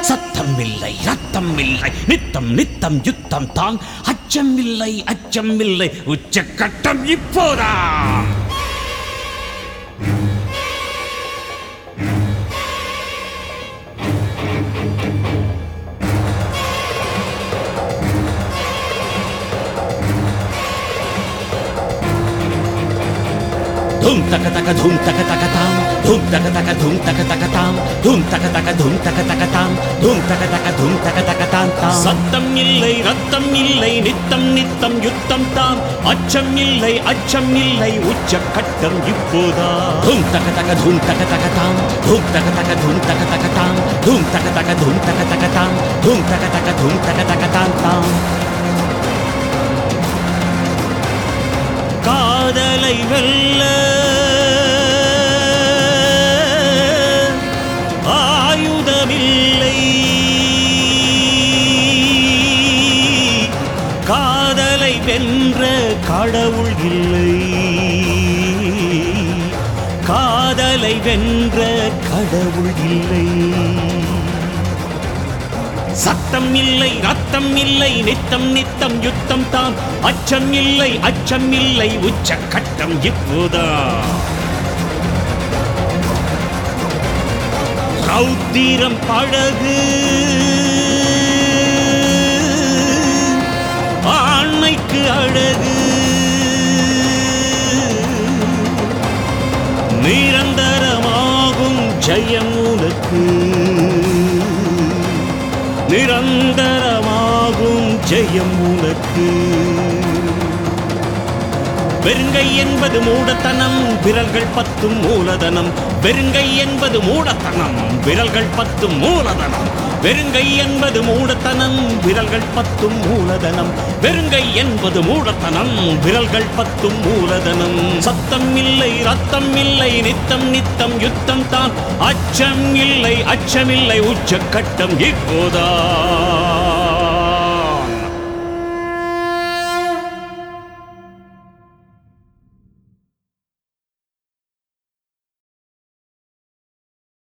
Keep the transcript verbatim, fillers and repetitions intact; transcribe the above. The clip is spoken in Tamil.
சத்தம் இல்லை, ரத்தம் இல்லை, நித்தம் நித்தம் யுத்தம் தான். அச்சம் இல்லை, அச்சம் இல்லை, உச்சக்கட்டம் இப்போதா. धूम तक तक धूम तक तक ताम, धूम तक तक धूम तक तक ताम, धूम तक तक धूम तक तक ताम, धूम तक तक धूम तक तक ताम ताम. சத்தம் இல்லை, ரத்தம் இல்லை, நித்தம் நித்தம் யுத்தம் தாம். அச்சம் இல்லை, அச்சம் இல்லை, உச்சக்கட்டம் இப்போதா. धूम तक तक धूम तक तक ताम, धूम तक तक धूम तक तक ताम, धूम तक तक धूम तक तक ताम, धूम तक तक धूम तक तक ताम ताम. காதலை வெல்ல ஆயுதமில்லை, காதலை வென்ற கடவுள் இல்லை, காதலை வென்ற கடவுள் இல்லை. சத்தம் இல்லை, ரத்தம் இல்லை, நித்தம் நித்தம் யுத்தம் தான். அச்சம் இல்லை, அச்சம் இல்லை, உச்சக்கட்டம் இப்போதா. ரௌத்திரம் படகு ஆண்மைக்கு அழகு, நிரந்தரமாகும் ஜெயம் உனக்கு, நிரந்தரமாகும் ஜெயம் உனக்கு. வெறுங்கை என்பது மூடத்தனம், விரல்கள் பத்தும் மூலதனம். வெறுங்கை என்பது மூடத்தனம், விரல்கள் பத்தும் மூலதனம். வெறுங்கை என்பது மூடத்தனம், விரல்கள் பத்தும் மூலதனம். வெறுங்கை என்பது மூடத்தனம், விரல்கள் பத்தும் மூலதனம். சத்தம் இல்லை, ரத்தம் இல்லை, நித்தம் நித்தம் யுத்தம் தான். அச்சம் இல்லை, அச்சமில்லை, உச்சக்கட்டம் இப்போதா.